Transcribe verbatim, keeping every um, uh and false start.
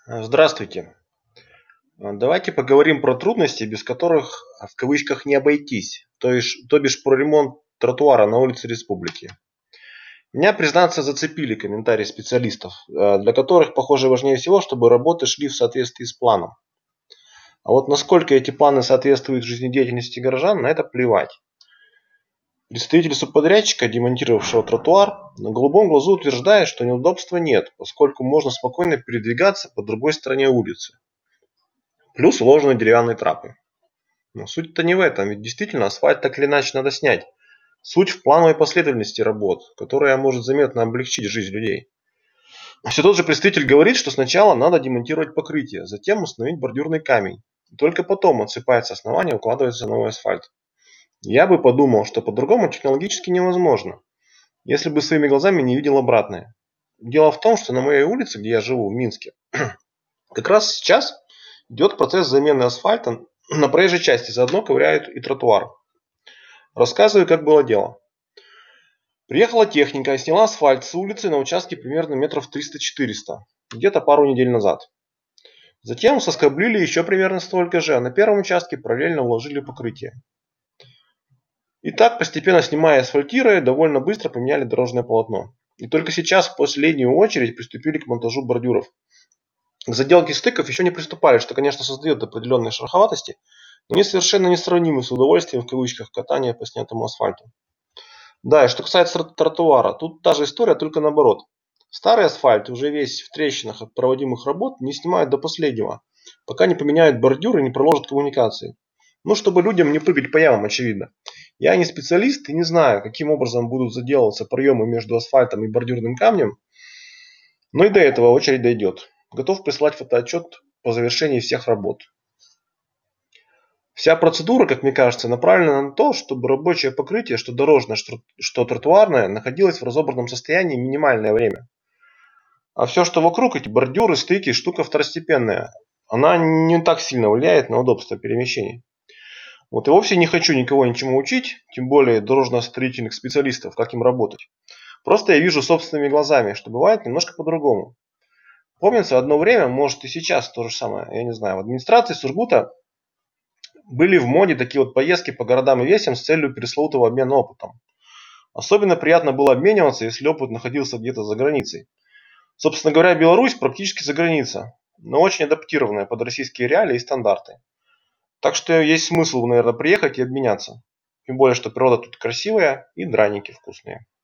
Здравствуйте. А, Давайте поговорим про трудности, без которых а, в кавычках не обойтись, то есть, то бишь про ремонт тротуара на улице Республики. Меня, признаться, зацепили комментарии специалистов, а, для которых, похоже, важнее всего, чтобы работы шли в соответствии с планом. А вот насколько эти планы соответствуют жизнедеятельности горожан, на это плевать. Представитель субподрядчика, демонтировавшего тротуар, на голубом глазу утверждает, что неудобства нет, поскольку можно спокойно передвигаться по другой стороне улицы. Плюс уложены деревянные трапы. Но суть-то не в этом, ведь действительно асфальт так или иначе надо снять. Суть в плановой последовательности работ, которая может заметно облегчить жизнь людей. Все тот же представитель говорит, что сначала надо демонтировать покрытие, затем установить бордюрный камень. И только потом отсыпается основание и укладывается новый асфальт. Я бы подумал, что по-другому технологически невозможно, если бы своими глазами не видел обратное. Дело в том, что на моей улице, где я живу, в Минске, как раз сейчас идет процесс замены асфальта на проезжей части, заодно ковыряют и тротуар. Рассказываю, как было дело. Приехала техника и сняла асфальт с улицы на участке примерно метров триста-четыреста, где-то пару недель назад. Затем соскоблили еще примерно столько же, а на первом участке параллельно уложили покрытие. И так, постепенно снимая и асфальтируя, довольно быстро поменяли дорожное полотно. И только сейчас, в последнюю очередь, приступили к монтажу бордюров. К заделке стыков еще не приступали, что, конечно, создает определенные шероховатости, но они совершенно несравнимы с удовольствием в кавычках катания по снятому асфальту. Да, и что касается тротуара, тут та же история, только наоборот. Старый асфальт, уже весь в трещинах от проводимых работ, не снимают до последнего, пока не поменяют бордюры и не проложат коммуникации. Ну, чтобы людям не прыгать по ямам, очевидно. Я не специалист и не знаю, каким образом будут заделываться проемы между асфальтом и бордюрным камнем, но и до этого очередь дойдет. Готов прислать фотоотчет по завершении всех работ. Вся процедура, как мне кажется, направлена на то, чтобы рабочее покрытие, что дорожное, что тротуарное, находилось в разобранном состоянии минимальное время. А все, что вокруг, эти бордюры, стыки, штука второстепенная. Она не так сильно влияет на удобство перемещений. Вот и вовсе не хочу никого ничему учить, тем более дорожно-строительных специалистов, как им работать. Просто я вижу собственными глазами, что бывает немножко по-другому. Помнится, одно время, может и сейчас то же самое, я не знаю, в администрации Сургута были в моде такие вот поездки по городам и весям с целью пресловутого обмена опытом. Особенно приятно было обмениваться, если опыт находился где-то за границей. Собственно говоря, Беларусь практически за граница, но очень адаптированная под российские реалии и стандарты. Так что есть смысл, наверное, приехать и обменяться. Тем более, что природа тут красивая и драники вкусные.